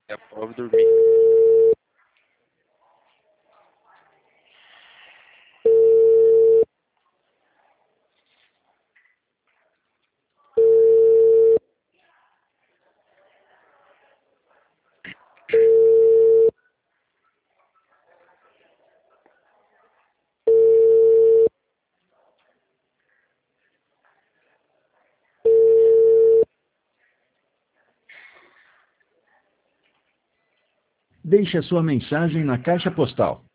É a prova dormir. Deixe a sua mensagem na caixa postal